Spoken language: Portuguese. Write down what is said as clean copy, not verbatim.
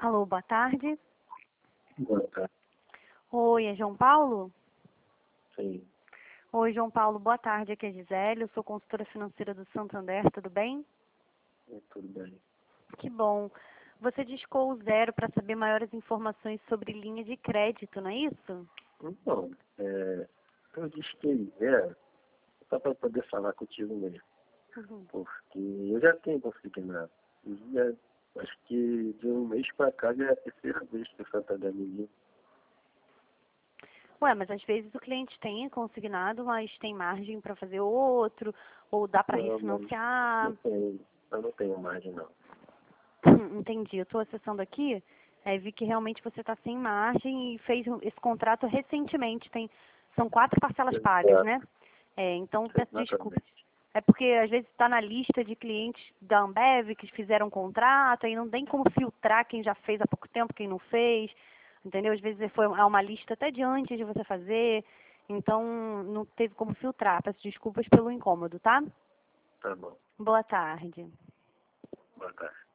Alô, boa tarde. Boa tarde. Oi, é João Paulo? Sim, Oi, João Paulo, boa tarde. Aqui é Gisele, eu sou consultora financeira do Santander, tudo bem? tudo bem. Que bom. Você discou o zero para saber maiores informações sobre linha de crédito, não é isso? Então, eu disse que era só para poder falar contigo mesmo, Uhum. porque eu já tenho consignado. E já, acho que de um mês para cá já é a terceira vez que o Santander me liga. Ué, mas às vezes o cliente tem consignado, mas tem margem para fazer outro, ou dá para Não, mas refinanciar. eu não tenho margem não. Entendi. Eu estou acessando aqui, vi que realmente você está sem margem e fez esse contrato recentemente. São 4 parcelas pagas, né? Então, peço desculpas. Exatamente. É porque às vezes está na lista de clientes da Ambev que fizeram contrato, aí não tem como filtrar quem já fez há pouco tempo, quem não fez, entendeu? Às vezes é uma lista até de antes de você fazer, então não teve como filtrar. Peço desculpas pelo incômodo, tá? Tá bom. Boa tarde. Boa tarde.